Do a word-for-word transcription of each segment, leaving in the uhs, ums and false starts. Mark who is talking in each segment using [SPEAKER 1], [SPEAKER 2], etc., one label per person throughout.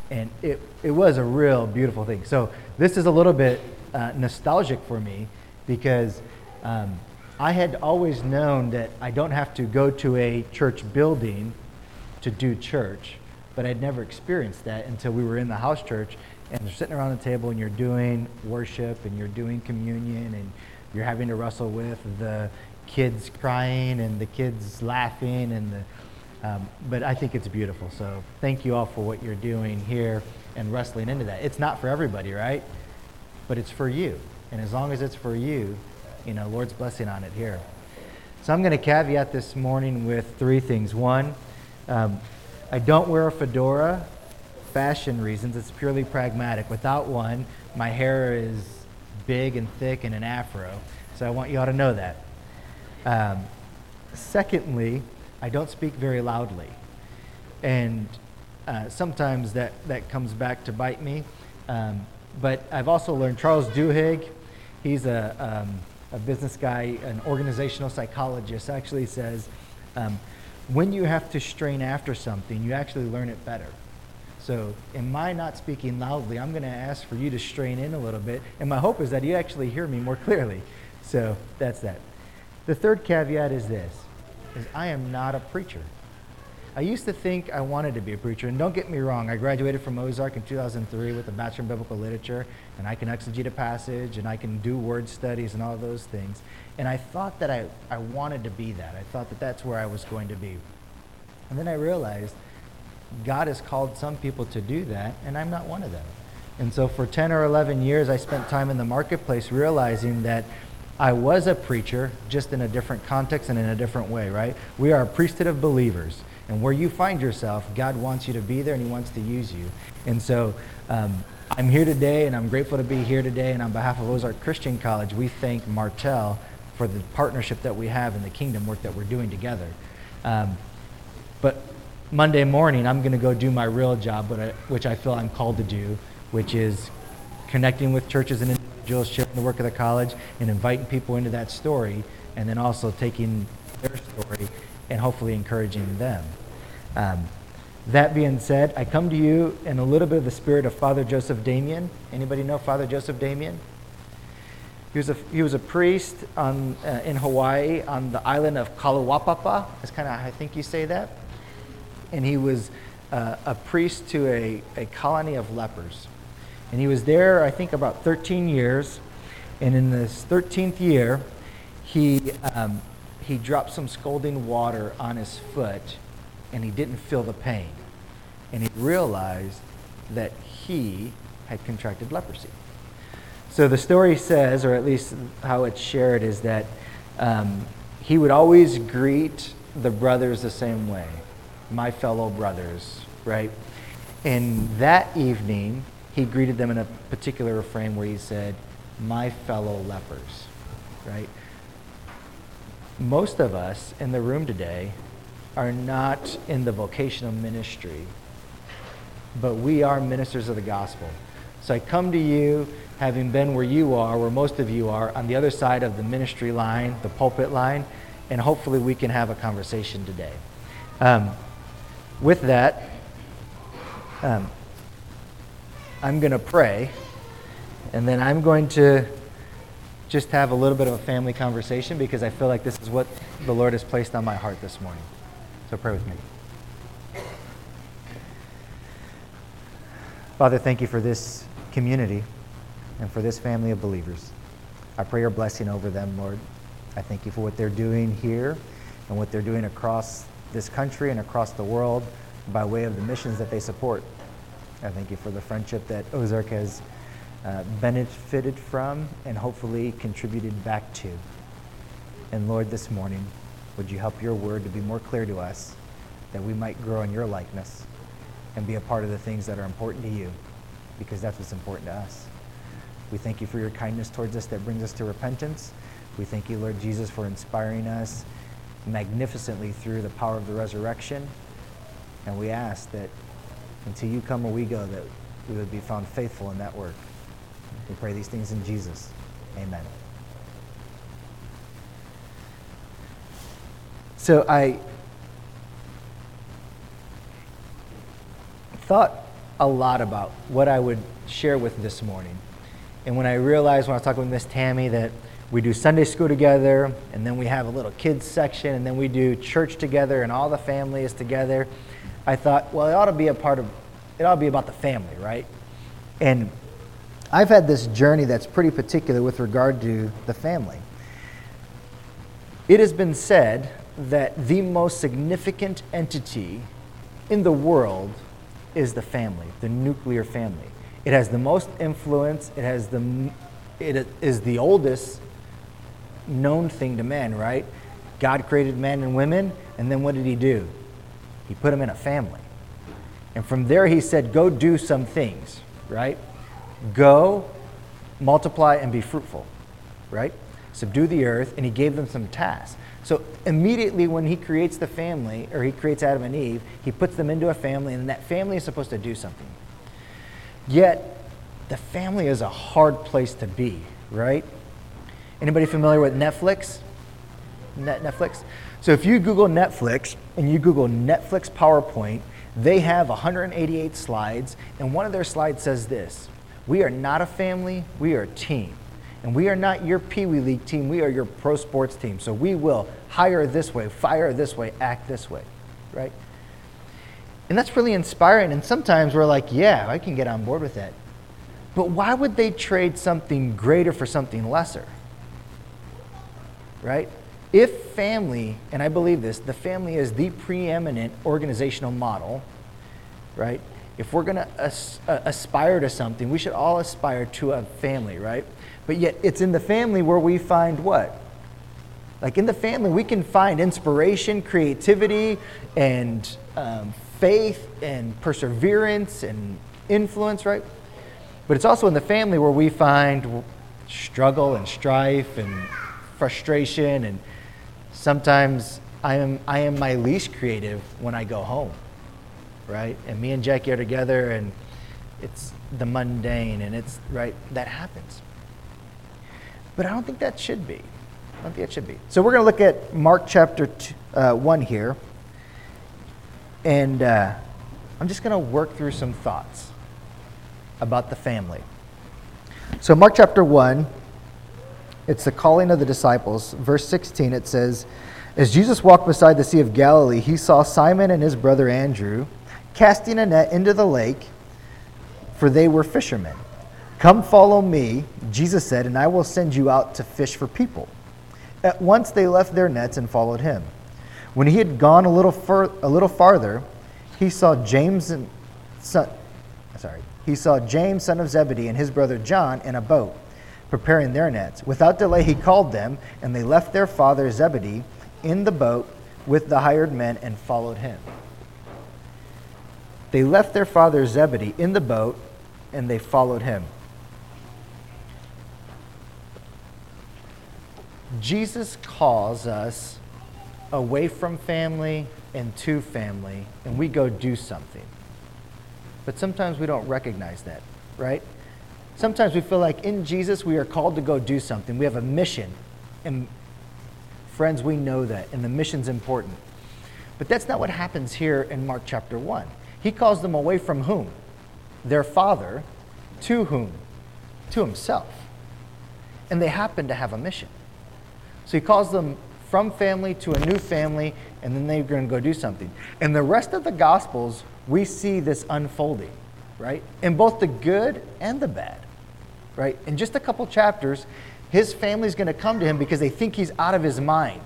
[SPEAKER 1] and it, it was a real beautiful thing. So this is a little bit uh, nostalgic for me because um, I had always known that I don't have to go to a church building to do church, but I'd never experienced that until we were in the house church and you're sitting around the table and you're doing worship and you're doing communion and you're having to wrestle with the kids crying and the kids laughing and the um, but I think it's beautiful. So thank you all for what you're doing here and wrestling into that. It's not for everybody, right? But it's for you. And as long as it's for you, you know, Lord's blessing on it here. So I'm going to caveat this morning with three things. One, um, I don't wear a fedora, fashion reasons. It's purely pragmatic. Without one, my hair is big and thick and an afro. So I want you all to know that. Um, secondly, I don't speak very loudly. And uh, sometimes that, that comes back to bite me. Um, but I've also learned Charles Duhigg, he's a, um, a business guy, an organizational psychologist, actually says, um, when you have to strain after something, you actually learn it better. So in my not speaking loudly, I'm going to ask for you to strain in a little bit. And my hope is that you actually hear me more clearly. So that's that. The third caveat is this, is I am not a preacher. I used to think I wanted to be a preacher, and don't get me wrong, I graduated from Ozark in two thousand three with a Bachelor in Biblical Literature, and I can exegete a passage, and I can do word studies and all those things. And I thought that I, I wanted to be that. I thought that that's where I was going to be. And then I realized God has called some people to do that, and I'm not one of them. And so for ten or eleven years, I spent time in the marketplace realizing that I was a preacher, just in a different context and in a different way, right? We are a priesthood of believers. And where you find yourself, God wants you to be there and he wants to use you. And so um, I'm here today and I'm grateful to be here today. And on behalf of Ozark Christian College, we thank Martell for the partnership that we have in the kingdom work that we're doing together. Um, but Monday morning, I'm going to go do my real job, but I, which I feel I'm called to do, which is connecting with churches and individuals, sharing the work of the college, and inviting people into that story, and then also taking their story and hopefully encouraging them. Um, that being said, I come to you in a little bit of the spirit of Father Joseph Damien. Anybody know Father Joseph Damien? He was a, he was a priest on, uh, in Hawaii on the island of Kalawapapa. That's kind of how I think you say that. And he was uh, a priest to a, a colony of lepers. And he was there, I think, about thirteen years. And in this thirteenth year, he um, he dropped some scalding water on his foot, and he didn't feel the pain. And he realized that he had contracted leprosy. So the story says, or at least how it's shared, is that um, he would always greet the brothers the same way, my fellow brothers, right? And that evening, he greeted them in a particular refrain where he said, my fellow lepers, right? Most of us in the room today are not in the vocational ministry, but we are ministers of the gospel. So I come to you, having been where you are, where most of you are, on the other side of the ministry line, the pulpit line, and hopefully we can have a conversation today. Um, with that, um, I'm going to pray, and then I'm going to just have a little bit of a family conversation because I feel like this is what the Lord has placed on my heart this morning. So pray with me. Father, thank you for this community and for this family of believers. I pray your blessing over them, Lord. I thank you for what they're doing here and what they're doing across this country and across the world by way of the missions that they support. I thank you for the friendship that Ozark has uh, benefited from and hopefully contributed back to. And Lord, this morning, would you help your word to be more clear to us, that we might grow in your likeness and be a part of the things that are important to you, because that's what's important to us. We thank you for your kindness towards us that brings us to repentance. We thank you, Lord Jesus, for inspiring us magnificently through the power of the resurrection. And we ask that until you come or we go, that we would be found faithful in that work. We pray these things in Jesus. Amen. So I thought a lot about what I would share with this morning. And when I realized when I was talking with Miss Tammy that we do Sunday school together, and then we have a little kids section, and then we do church together, and all the family is together, I thought, well, it ought to be a part of, it ought to be about the family, right? And I've had this journey that's pretty particular with regard to the family. It has been said that the most significant entity in the world is the family, the nuclear family. It has the most influence. It has the, it is the oldest known thing to man, right? God created man and women, and then what did he do? He put them in a family. And from there he said, go do some things, right? Go, multiply, and be fruitful, right? Subdue the earth, and he gave them some tasks. So immediately when he creates the family, or he creates Adam and Eve, he puts them into a family, and that family is supposed to do something. Yet, the family is a hard place to be, right? Anybody familiar with Netflix? Net Netflix? So if you Google Netflix, and you Google Netflix PowerPoint, they have one hundred eighty-eight slides, and one of their slides says this: we are not a family, we are a team. And we are not your Pee Wee League team, we are your pro sports team. So we will hire this way, fire this way, act this way, right? And that's really inspiring, and sometimes we're like, yeah, I can get on board with that. But why would they trade something greater for something lesser? Right? If family, and I believe this, the family is the preeminent organizational model, right? If we're going to as, uh, aspire to something, we should all aspire to a family, right? But yet it's in the family where we find what? Like in the family, we can find inspiration, creativity, and um, faith, and perseverance, and influence, right? But it's also in the family where we find struggle and strife and frustration, and sometimes I am I am my least creative when I go home, right? And me and Jackie are together, and it's the mundane, and it's, right, that happens. But I don't think that should be. I don't think it should be. So we're going to look at Mark chapter two, uh, one here, and uh, I'm just going to work through some thoughts about the family. So Mark chapter one, it's the calling of the disciples. Verse sixteen, it says, as Jesus walked beside the Sea of Galilee, he saw Simon and his brother Andrew casting a net into the lake, for they were fishermen. Come follow me, Jesus said, and I will send you out to fish for people. At once they left their nets and followed him. When he had gone a little fur, a little farther, he saw James and son, sorry, he saw James, son of Zebedee, and his brother John in a boat, preparing their nets. Without delay he called them, and they left their father Zebedee in the boat with the hired men and followed him. They left their father Zebedee in the boat, and they followed him. Jesus calls us away from family and to family, and we go do something. But sometimes we don't recognize that, right? Sometimes we feel like in Jesus we are called to go do something. We have a mission. And friends, we know that, and the mission's important. But that's not what happens here in Mark chapter one. He calls them away from whom? Their father. To whom? To himself. And they happen to have a mission. So he calls them from family to a new family, and then they're going to go do something. In the rest of the Gospels, we see this unfolding, right? In both the good and the bad, right? In just a couple chapters, his family's going to come to him because they think he's out of his mind.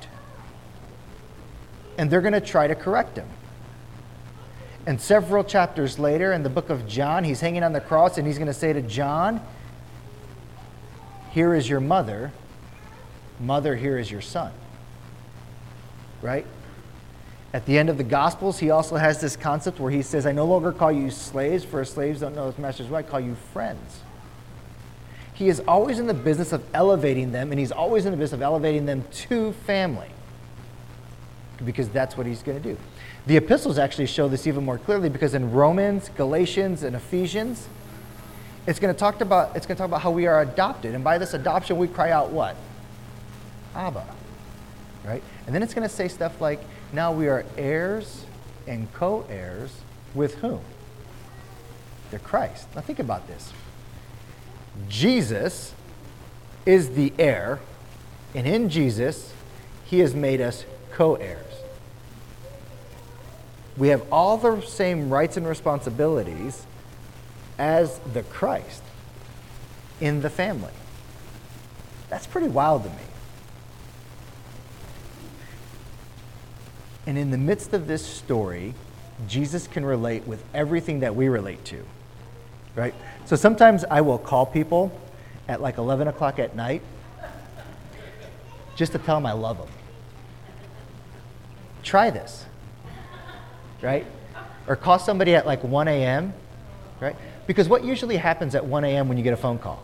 [SPEAKER 1] And they're going to try to correct him. And several chapters later, in the book of John, he's hanging on the cross, and he's going to say to John, here is your mother. Mother, here is your son. Right? At the end of the Gospels, he also has this concept where he says, I no longer call you slaves, for slaves don't know his master's will. I call you friends. He is always in the business of elevating them, and he's always in the business of elevating them to family, because that's what he's going to do. The epistles actually show this even more clearly, because in Romans, Galatians, and Ephesians, it's going to talk about it's going to talk about how we are adopted, and by this adoption we cry out what? Abba, right? And then it's going to say stuff like, now we are heirs and co-heirs with whom? the Christ. Now think about this. Jesus is the heir, and in Jesus, he has made us co-heirs. We have all the same rights and responsibilities as the Christ in the family. That's pretty wild to me. And in the midst of this story, Jesus can relate with everything that we relate to, right? So sometimes I will call people at like eleven o'clock at night just to tell them I love them. Try this, right? Or call somebody at like one a.m., right? Because what usually happens at one a.m. when you get a phone call?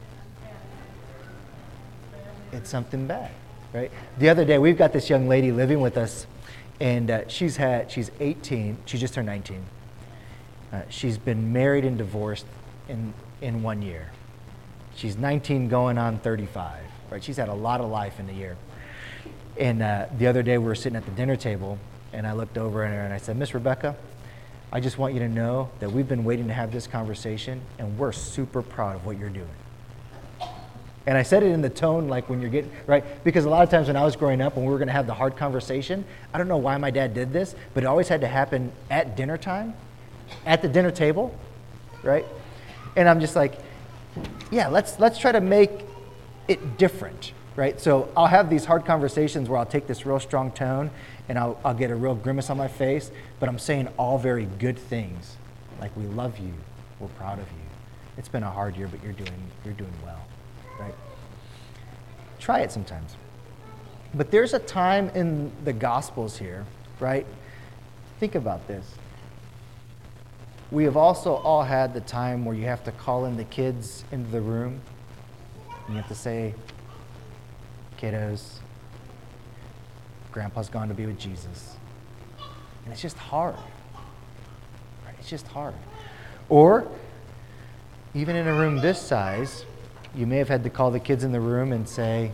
[SPEAKER 1] It's something bad, right? The other day, we've got this young lady living with us, and uh, she's had, she's eighteen, she just turned nineteen. Uh, she's been married and divorced in, in one year. She's nineteen going on thirty-five, right? She's had a lot of life in a year. And uh, the other day we were sitting at the dinner table, and I looked over at her and I said, Miss Rebecca, I just want you to know that we've been waiting to have this conversation, and we're super proud of what you're doing. And I said it in the tone like when you're getting, right? Because a lot of times when I was growing up, when we were going to have the hard conversation, I don't know why my dad did this, but it always had to happen at dinner time, at the dinner table, right? And I'm just like, yeah, let's let's try to make it different, right? So I'll have these hard conversations where I'll take this real strong tone and I'll, I'll get a real grimace on my face, but I'm saying all very good things, like we love you, we're proud of you. It's been a hard year, but you're doing you're doing well. Right? Try it sometimes. But there's a time in the Gospels here, right? Think about this. We have also all had the time where you have to call in the kids into the room, and you have to say, kiddos, Grandpa's gone to be with Jesus. And it's just hard. Right? It's just hard. Or, even in a room this size, you may have had to call the kids in the room and say,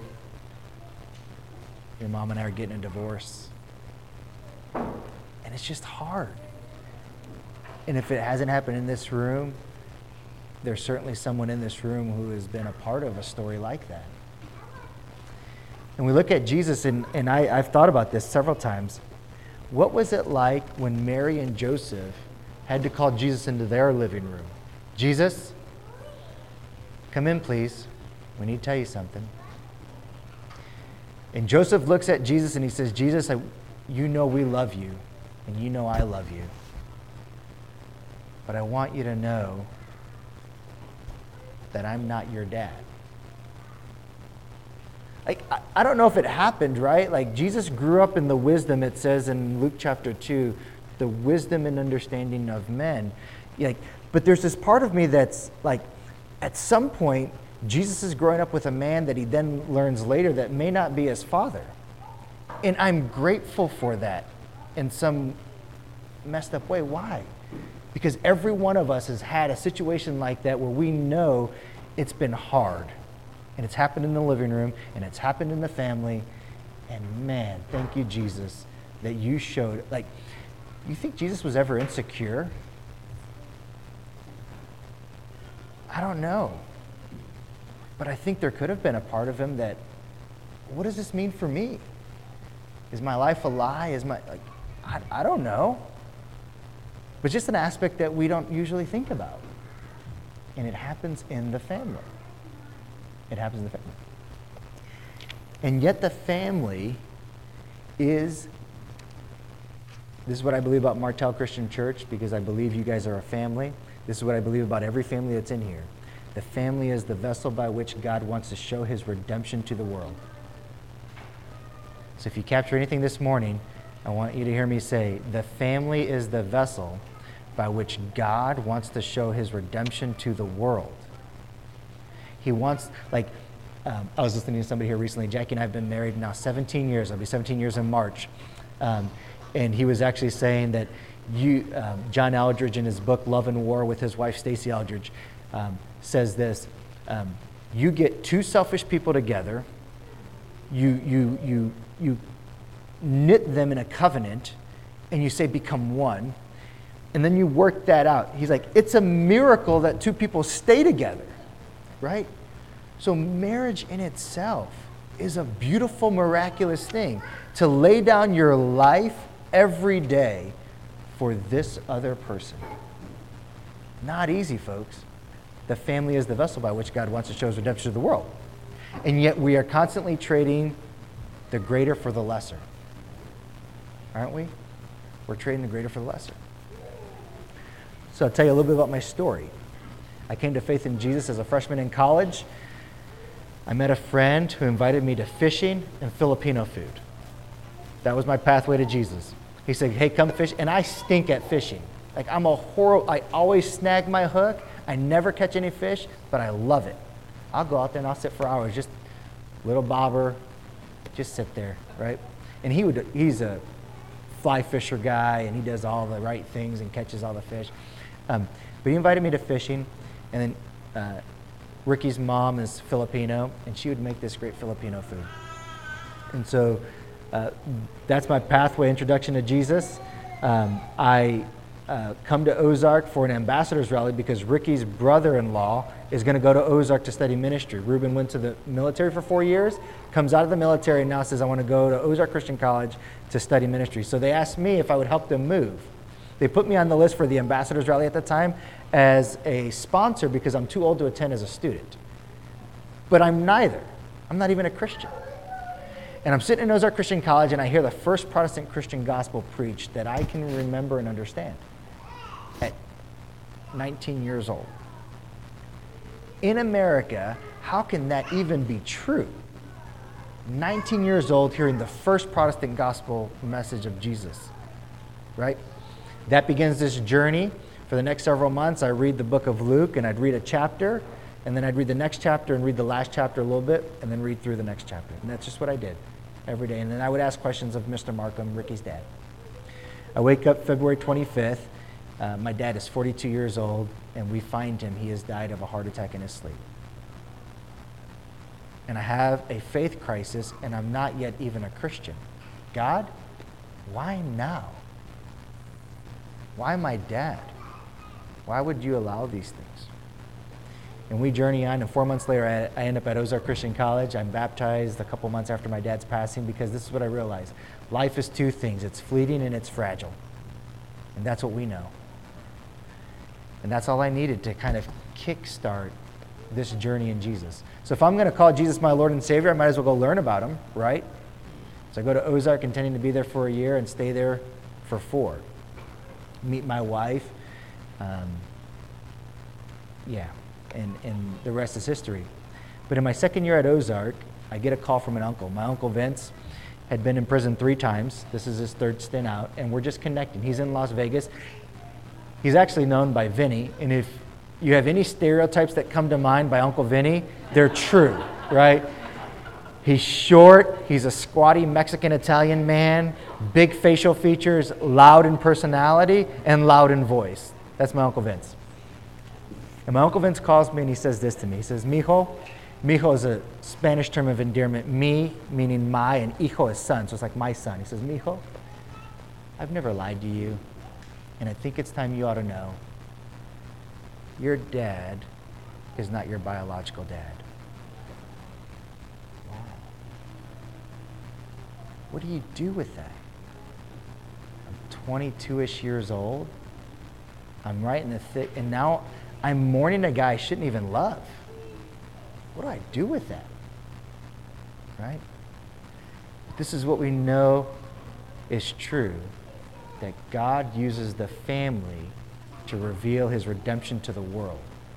[SPEAKER 1] your mom and I are getting a divorce. And it's just hard. And if it hasn't happened in this room, there's certainly someone in this room who has been a part of a story like that. And we look at Jesus, and, and I, I've thought about this several times. What was it like when Mary and Joseph had to call Jesus into their living room? Jesus, come in, please. We need to tell you something. And Joseph looks at Jesus and he says, Jesus, I, you know we love you, and you know I love you. But I want you to know that I'm not your dad. Like, I, I don't know if it happened, right? Like, Jesus grew up in the wisdom, it says in Luke chapter two, the wisdom and understanding of men. Like, but there's this part of me that's like, at some point, Jesus is growing up with a man that he then learns later that may not be his father. And I'm grateful for that in some messed up way. Why? Because every one of us has had a situation like that where we know it's been hard. And it's happened in the living room, and it's happened in the family. And man, thank you, Jesus, that you showed, like, you think Jesus was ever insecure? I don't know. But I think there could have been a part of him that, what does this mean for me? Is my life a lie? Is my, like, I, I don't know. But just an aspect that we don't usually think about. And it happens in the family. It happens in the family. And yet the family is, this is what I believe about Martel Christian Church, because I believe you guys are a family. This is what I believe about every family that's in here. The family is the vessel by which God wants to show his redemption to the world. So if you capture anything this morning, I want you to hear me say, the family is the vessel by which God wants to show his redemption to the world. He wants, like, um, I was listening to somebody here recently. Jackie and I have been married now seventeen years. I'll be seventeen years in March. Um, and he was actually saying that you, um, John Eldridge in his book, Love and War, with his wife, Stacey Eldridge, um, says this, um, you get two selfish people together, you, you, you, you knit them in a covenant, and you say become one. And then you work that out. He's like, it's a miracle that two people stay together, right? So marriage in itself is a beautiful, miraculous thing. To lay down your life every day for this other person. Not easy, folks. The family is the vessel by which God wants to show his redemption to the world. And yet we are constantly trading the greater for the lesser. Aren't we? We're trading the greater for the lesser. So I'll tell you a little bit about my story. I came to faith in Jesus as a freshman in college. I met a friend who invited me to fishing and Filipino food. That was my pathway to Jesus. He said, hey, come fish. And I stink at fishing. Like, I'm a horrible, I always snag my hook. I never catch any fish, but I love it. I'll go out there and I'll sit for hours, just little bobber, just sit there, right? And he would, he's a fly fisher guy, and he does all the right things and catches all the fish. Um, but he invited me to fishing, and then uh, Ricky's mom is Filipino, and she would make this great Filipino food. And so uh, that's my pathway introduction to Jesus. Um, I uh, come to Ozark for an ambassador's rally because Ricky's brother-in-law is going to go to Ozark to study ministry. Ruben went to the military for four years, comes out of the military, and now says, I want to go to Ozark Christian College to study ministry. So they asked me if I would help them move. They put me on the list for the ambassador's rally at the time as a sponsor because I'm too old to attend as a student. But I'm neither. I'm not even a Christian. And I'm sitting in Ozark Christian College, and I hear the first Protestant Christian gospel preached that I can remember and understand at nineteen years old. In America, how can that even be true? nineteen years old, hearing the first Protestant gospel message of Jesus, right? That begins this journey. For the next several months, I read the book of Luke, and I'd read a chapter, and then I'd read the next chapter and read the last chapter a little bit, and then read through the next chapter. And that's just what I did every day. And then I would ask questions of Mister Markham, Ricky's dad. I wake up February twenty-fifth. Uh, my dad is forty-two years old, and we find him. He has died of a heart attack in his sleep. And I have a faith crisis, and I'm not yet even a Christian. God, why now? Why my dad? Why would you allow these things? And we journey on, and four months later, I, I end up at Ozark Christian College. I'm baptized a couple months after my dad's passing because this is what I realized. Life is two things. It's fleeting and it's fragile. And that's what we know. And that's all I needed to kind of kickstart this journey in Jesus. So if I'm going to call Jesus my Lord and Savior, I might as well go learn about him, right? So I go to Ozark intending to be there for a year and stay there for four. Meet my wife. Um, yeah, and, and the rest is history. But in my second year at Ozark, I get a call from an uncle. My Uncle Vince had been in prison three times. This is his third stint out, and we're just connecting. He's in Las Vegas. He's actually known by Vinny, and if you have any stereotypes that come to mind by Uncle Vinny, they're true, right? He's short, he's a squatty Mexican-Italian man, big facial features, loud in personality, and loud in voice. That's my Uncle Vince. And my Uncle Vince calls me and he says this to me. He says, Mijo, Mijo is a Spanish term of endearment. Mi, meaning my, and hijo is son, so it's like my son. He says, Mijo, I've never lied to you, and I think it's time you ought to know. Your dad is not your biological dad. Wow. What do you do with that? I'm twenty-two-ish years old. I'm right in the thick, and now I'm mourning a guy I shouldn't even love. What do I do with that? Right? This is what we know is true, that God uses the family to reveal his redemption to the world.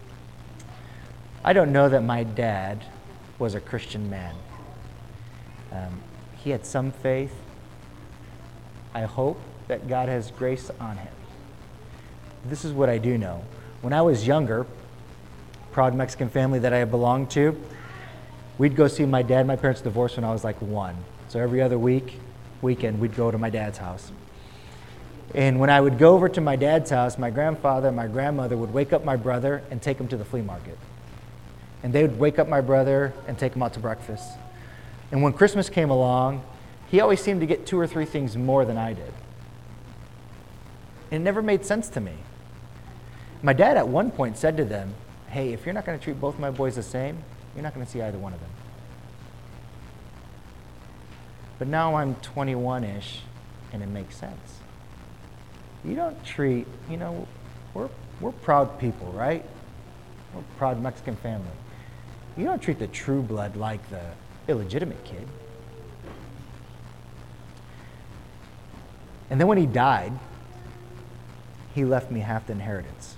[SPEAKER 1] I don't know that my dad was a Christian man. Um, he had some faith. I hope that God has grace on him. This is what I do know. When I was younger, proud Mexican family that I belonged to, we'd go see my dad. My parents divorced when I was like one. So every other week, weekend, we'd go to my dad's house. And when I would go over to my dad's house, my grandfather and my grandmother would wake up my brother and take him to the flea market. And they would wake up my brother and take him out to breakfast. And when Christmas came along, he always seemed to get two or three things more than I did. And it never made sense to me. My dad at one point said to them, hey, if you're not going to treat both my boys the same, you're not going to see either one of them. But now I'm twenty-one-ish, and it makes sense. You don't treat, you know, we're, we're proud people, right? We're a proud Mexican family. You don't treat the true blood like the illegitimate kid. And then when he died, he left me half the inheritance.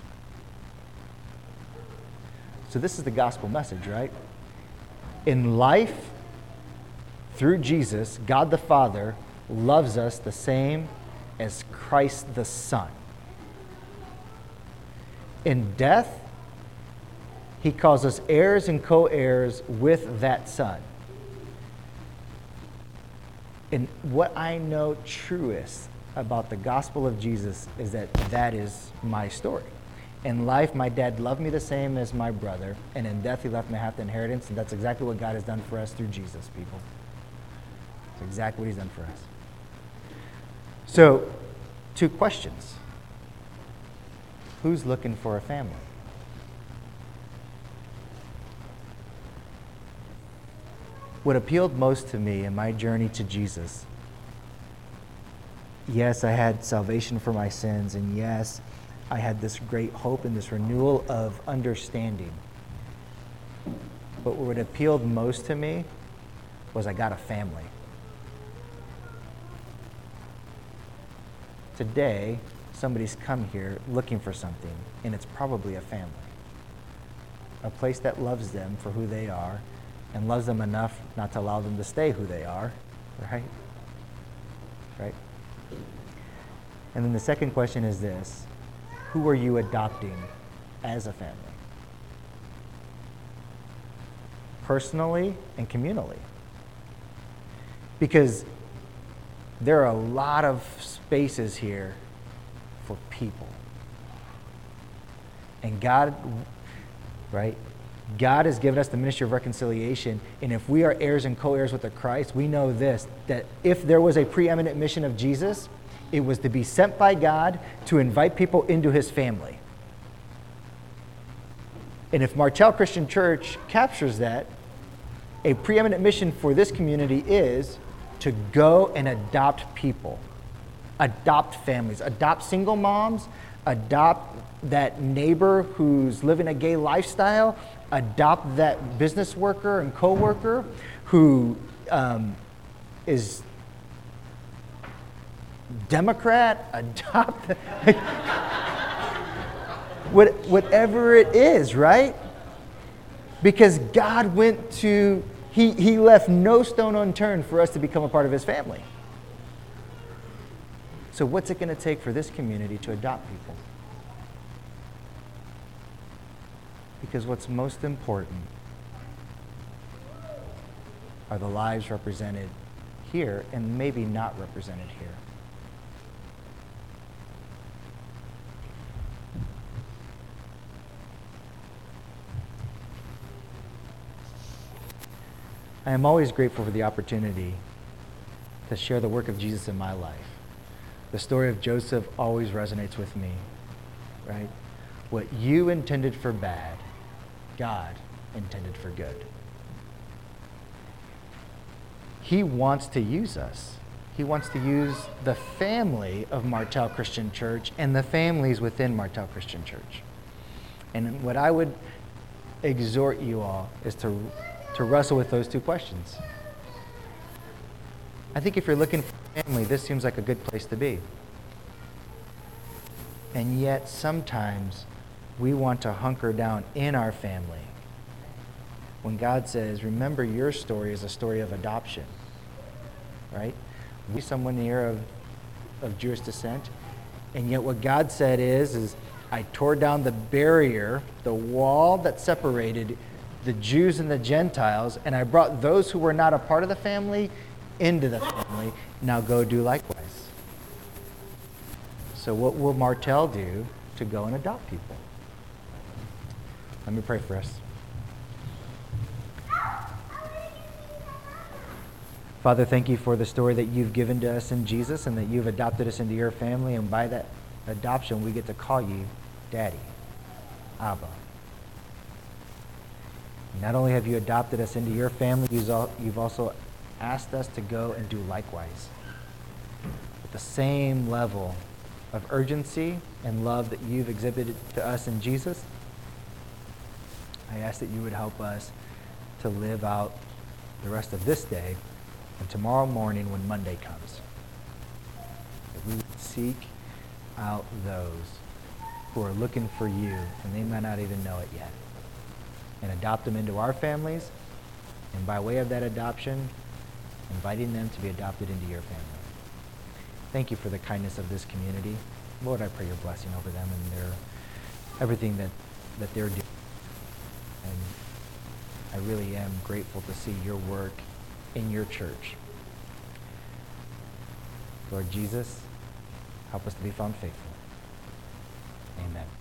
[SPEAKER 1] So this is the gospel message, right? In life, through Jesus, God the Father loves us the same as Christ the Son. In death, he calls us heirs and co-heirs with that Son. And what I know truest about the gospel of Jesus is that that is my story. In life, my dad loved me the same as my brother, and in death, he left me half the inheritance, and that's exactly what God has done for us through Jesus, people. That's exactly what he's done for us. So, two questions. Who's looking for a family? What appealed most to me in my journey to Jesus, yes, I had salvation for my sins, and yes, I had this great hope and this renewal of understanding. But what appealed most to me was I got a family. Today, somebody's come here looking for something, and it's probably a family. A place that loves them for who they are and loves them enough not to allow them to stay who they are, right? Right? And then the second question is this: who are you adopting as a family? Personally and communally. Because there are a lot of spaces here for people. And God, right? God has given us the ministry of reconciliation, and if we are heirs and co-heirs with the Christ, we know this, that if there was a preeminent mission of Jesus, it was to be sent by God to invite people into his family. And if Martel Christian Church captures that, a preeminent mission for this community is to go and adopt people, adopt families, adopt single moms, adopt that neighbor who's living a gay lifestyle, adopt that business worker and co-worker who um, is Democrat, adopt what, whatever it is, right? Because God went to, he, he left no stone unturned for us to become a part of his family. So what's it going to take for this community to adopt people? Because what's most important are the lives represented here and maybe not represented here. I am always grateful for the opportunity to share the work of Jesus in my life. The story of Joseph always resonates with me, right? What you intended for bad, God intended for good. He wants to use us. He wants to use the family of Martel Christian Church and the families within Martel Christian Church. And what I would exhort you all is to to wrestle with those two questions. I think if you're looking for a family, this seems like a good place to be. And yet sometimes we want to hunker down in our family when God says, remember your story is a story of adoption, right? We someone here of, of Jewish descent, and yet what God said is, is I tore down the barrier, the wall that separated the Jews and the Gentiles, and I brought those who were not a part of the family into the family. Now go do likewise. So what will Martel do to go and adopt people? Let me pray for us. Father, thank you for the story that you've given to us in Jesus and that you've adopted us into your family, and by that adoption, we get to call you Daddy, Abba. Not only have you adopted us into your family, you've also asked us to go and do likewise. With the same level of urgency and love that you've exhibited to us in Jesus, I ask that you would help us to live out the rest of this day and tomorrow morning when Monday comes. That we would seek out those who are looking for you and they might not even know it yet, and adopt them into our families, and by way of that adoption, inviting them to be adopted into your family. Thank you for the kindness of this community. Lord, I pray your blessing over them and their everything that, that they're doing. And I really am grateful to see your work in your church. Lord Jesus, help us to be found faithful. Amen.